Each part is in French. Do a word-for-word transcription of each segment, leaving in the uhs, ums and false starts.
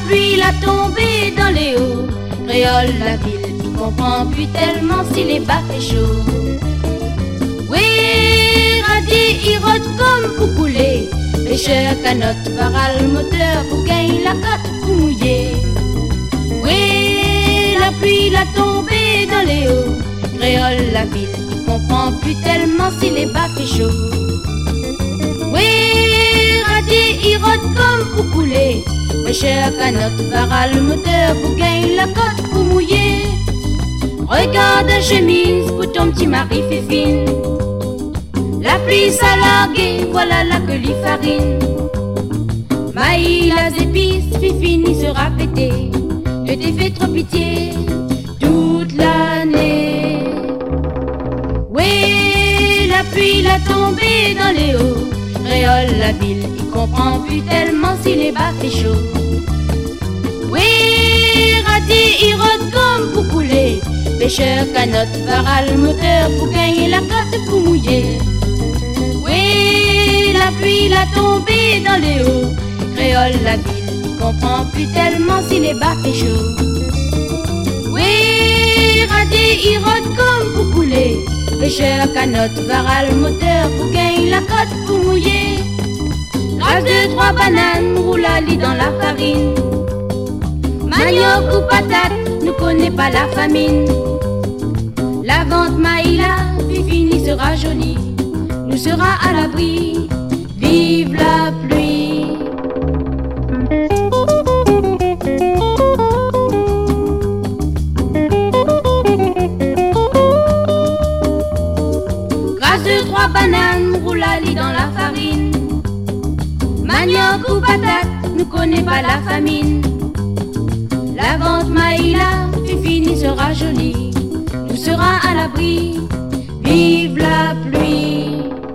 pluie l'a tombé dans les hauts. Créole la ville, il comprend plus tellement si les bas fait chaud. Oui, radis, il rôde comme pour couler. Pêcheur, canotte, varal, moteur, pour gagner la côte pour mouiller. Oui, la pluie l'a tombé dans les hauts. Créole la ville, il comprend plus tellement si les bas fait chaud. Oui, radis, il rôde comme pour couler. Pêcheur, canotte, varal, moteur, pour gagner la côte pour mouiller. Regarde la chemise pour ton petit mari fait fine. La pluie s'a largué, voilà la que l'y farine. Maïs, les épices, fifini sera pété. Je t'ai fait trop pitié toute l'année. Oui, la pluie l'a tombé dans les hauts. Créole la ville, il comprend plus tellement si les bas fait chaud. Oui, radis, il rôde comme pour couler. Pêcheur, canotte, varal, moteur, pour gagner la côte pour mouiller. Oui, la pluie l'a tombé dans les hauts. Créole la ville, il comprend plus tellement si les bas fait chaud. Oui, radis, il rôde comme pour couler. Pêcheur, canotte, varal, moteur, pour gagner la côte pour mouiller. Grâce de trois bananes, roule à lit dans la farine. Manioc ou patate, ne connaît pas la famine. La vente maïla, fini sera jolie. Nous sera à l'abri, vive la pluie. Grâce de trois bananes, roule à lit dans la farine. Manioc ou patate, ne connaît pas la famine. La vente maïla, fini sera jolie. Nous sera à l'abri, vive la pluie.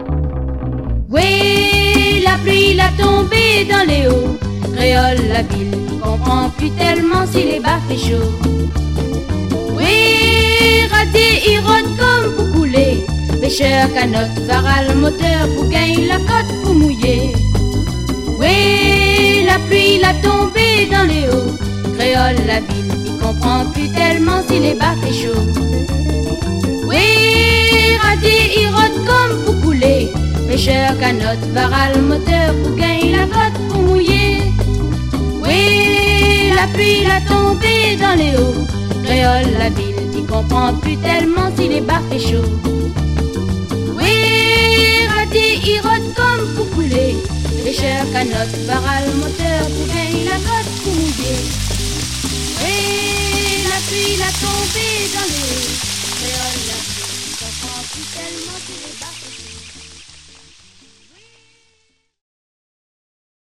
Oui, la pluie l'a tombé dans les hauts. Créole la ville, il comprend plus tellement si les bas fait chaud. Oui, radis, il rôde comme pour couler. Pêcheur, canotte, varal, moteur, pour gagner la côte pour mouiller. Oui, la pluie l'a tombé dans les hauts. Créole la ville, il comprend plus tellement si les bas fait chaud. Oui, radis, il rôde comme pour couler. Pêcheur, canotte, varal, moteur, pour gagner la côte pour mouiller. Oui, la pluie l'a tombé dans les hauts. Créole la ville, il comprend plus tellement si les bas fait chaud. Oui, radis, il rôde comme pour couler. Pêcheur, canotte, varal, moteur, pour gagner la côte pour mouiller. Oui, la pluie l'a tombé dans les hauts.